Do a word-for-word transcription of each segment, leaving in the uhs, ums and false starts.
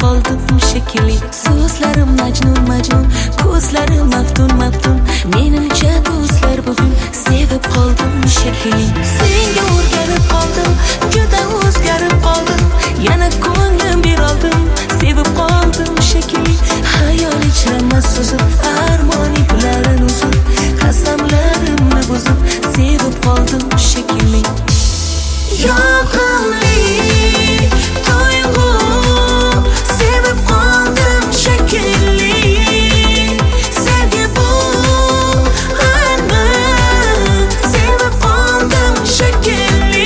qoldim shekilli. So'zlarim majnun majnun, ko'zlarim maftun maftun. Menimcha do'stlar bugun sevib qoldim shekilli. Senga o'rganib qoldim, juda o'zgarib qoldim. Yana ko'nglim beroldim, sevib qoldim shekilli. Hayol ichramas so'zim, armon iplarin uzib, qasamlarimni buzib sevib qoldim shekilli. Yoqimli tuyg'u sevib qoldim shekilli. Sevgi bu hamma sevib qoldim shekilli.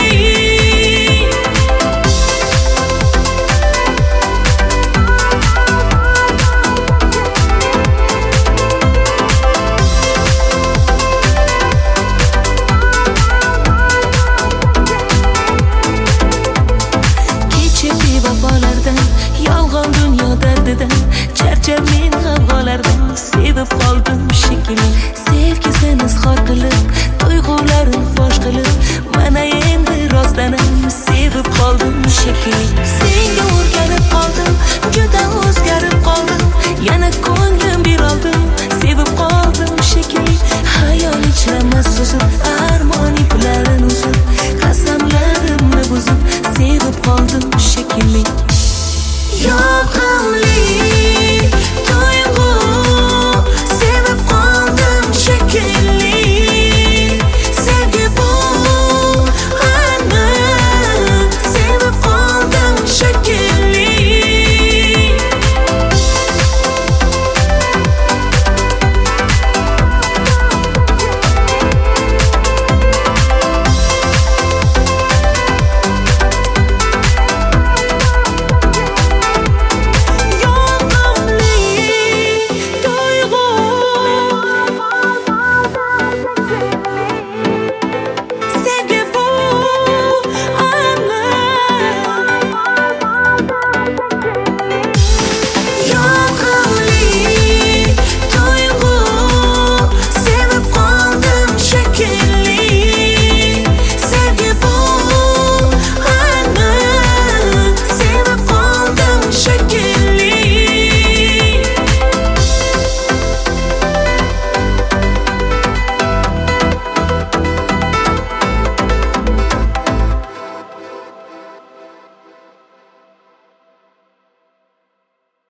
Vafolardan, yolg'on dunyo dardidan, charchab men g'avg'olardan sevib qoldim shekilli. Sevgisini izhor qilib, tuyg'ularini fosh qilib, mana endi rostdanam sevib qoldim shekilli.